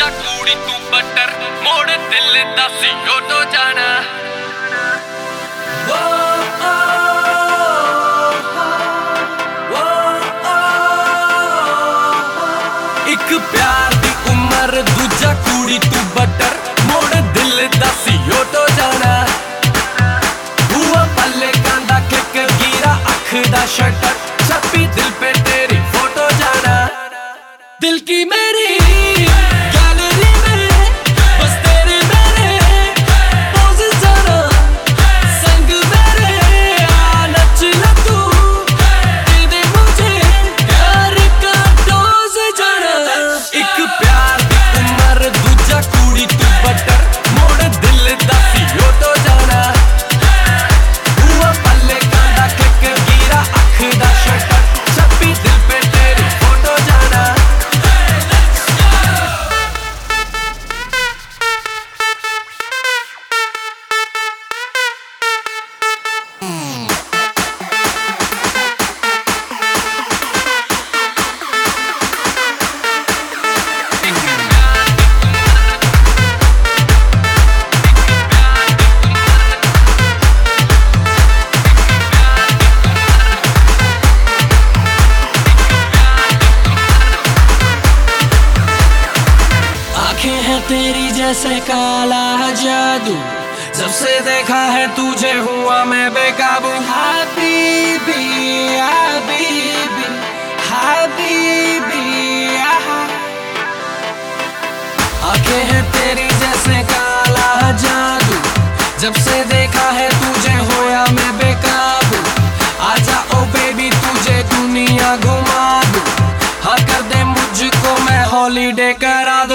कूड़ी तू बटर मोड़ दिल दसी तो जाना एक प्यार दी उम्र दूजा कूड़ी तू बटर मोड़ दिल दसी तो जाना हुआ पल्ले कांदा क्लिक गिरा अख दा शटर छपी दिल पे तेरी फोटो जाना दिल की मेरी गैलरी में बस तेरे मेरे पोज जाना संग मेरे आ नच ले तू दे दे मुझे प्यार का डोज जाना एक प्यार दी उम्र दूजा कूड़ी तू बटर मोड़ दिल दसी तो जाना हुआ पल्ले कांदा क्लिक गिरा अख दा शटर छपी दिल पे तेरी फोटो जाना आंखें हैं तेरी जैसे काला जादू जब से देखा है तुझे हुआ मैं बेकाबू हबीबी हबीबी हबीबी आंखें हैं तेरी जैसे काला जादू जब से देखा है तुझे हुआ मैं बेकाबू आजा ओ बेबी तुझे दुनिया घुमा दूं हाँ कर दे मुझको मैं हॉलीडे करा